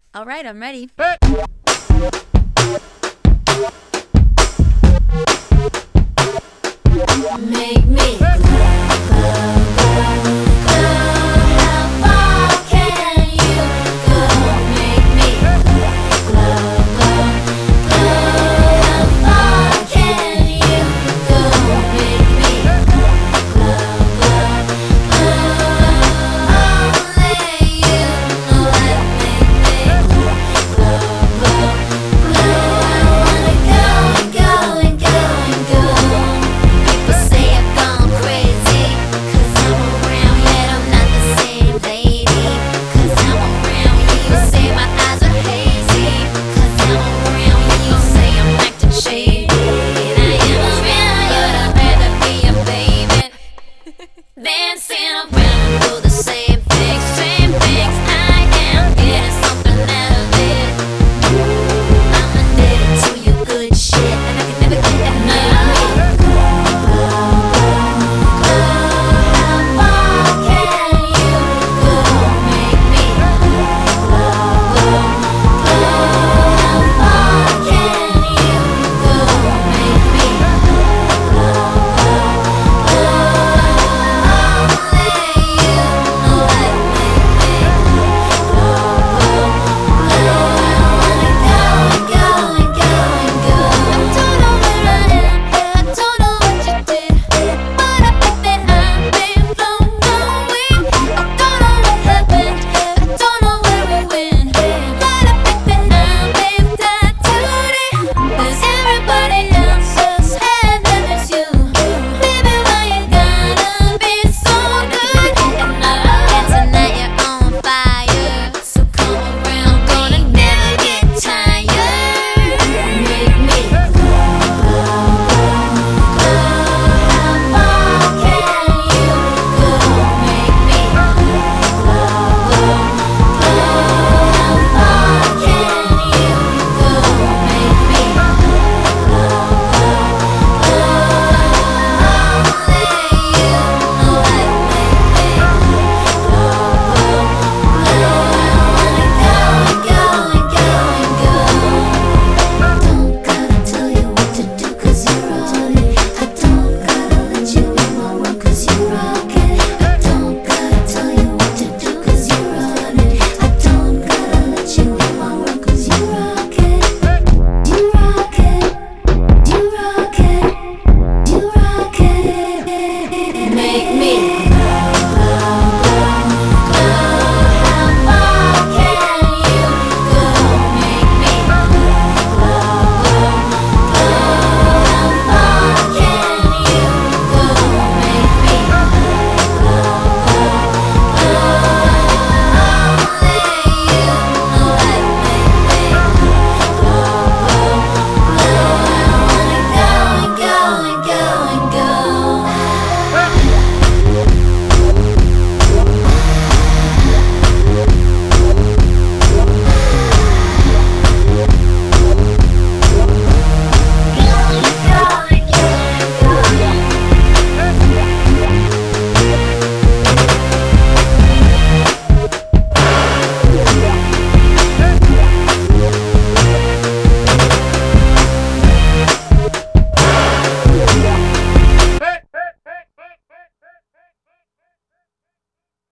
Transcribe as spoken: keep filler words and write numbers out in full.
All right, I'm ready. Make me glow, glow, glow, glow. How far can you go? Make me glow, glow, glow, glow. How far can you go? Make me glow, glow, glow. Only you know what make me glow, glow, glow. I wanna go and go and go and go. People say I've gone crazy, 'cause I'm around, yet I'm not the same lady. 'Cause I'm around, yeah, you say my eyes are hazy. 'Cause I'm around, yeah, you say I'm acting shady. And I am around, you'd have rather be a baby. Dancing around, do the same things, same things. I am getting something out of it. I'm addicted to your good shit, and I can never get enough. Make